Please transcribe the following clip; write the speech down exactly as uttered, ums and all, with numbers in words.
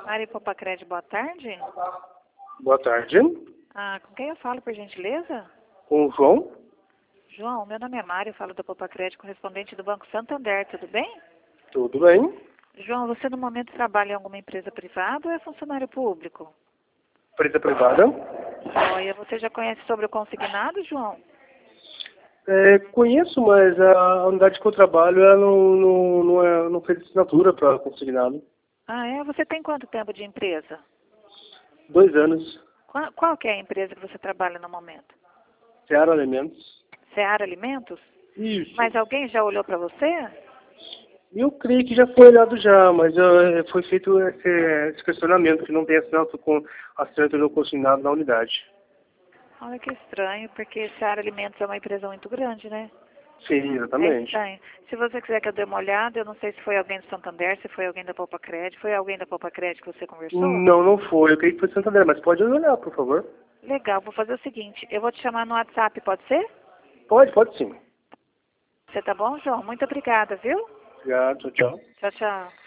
Mari Popacred, boa tarde. Boa tarde. Ah, com quem eu falo, por gentileza? Com o João? João, meu nome é Mário, eu falo da Popacred, correspondente do Banco Santander, tudo bem? Tudo bem? João, você no momento trabalha em alguma empresa privada ou é funcionário público? Empresa privada? Olha, você já conhece sobre o consignado, João? É, conheço, mas a unidade que eu trabalho ela não, não, não, é, não fez assinatura para consignado. Ah, é? Você tem quanto tempo de empresa? Dois anos. Qual, qual que é a empresa que você trabalha no momento? Seara Alimentos. Seara Alimentos? Isso. Mas alguém já olhou para você? Eu creio que já foi olhado já, mas uh, foi feito esse, esse questionamento, que não tem assinatura com assinatura do consignado na unidade. Olha que estranho, porque Seara Alimentos é uma empresa muito grande, né? Sim, É exatamente. estranho. Se você quiser que eu dê uma olhada, eu não sei se foi alguém do Santander, se foi alguém da Popacred. Foi alguém da Popacred que você conversou? Não, não foi. Eu creio que foi Santander, mas pode olhar, por favor. Legal, vou fazer o seguinte, eu vou te chamar no WhatsApp, pode ser? Pode, pode sim. Você tá bom, João? Muito obrigada, viu? Obrigado, tchau, tchau. Tchau, tchau.